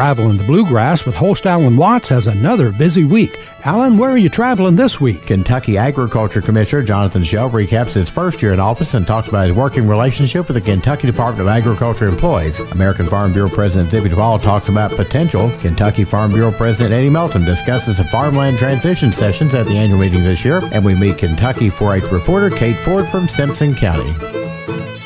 Traveling the Bluegrass with host Alan Watts has another busy week. Alan, where are you traveling this week? Kentucky Agriculture Commissioner Jonathan Shell recaps his first year in office and talks about his working relationship with the Kentucky Department of Agriculture employees. American Farm Bureau President Zippy Duvall talks about potential. Kentucky Farm Bureau President Eddie Melton discusses the farmland transition sessions at the annual meeting this year. And we meet Kentucky 4-H reporter Kate Ford from Simpson County.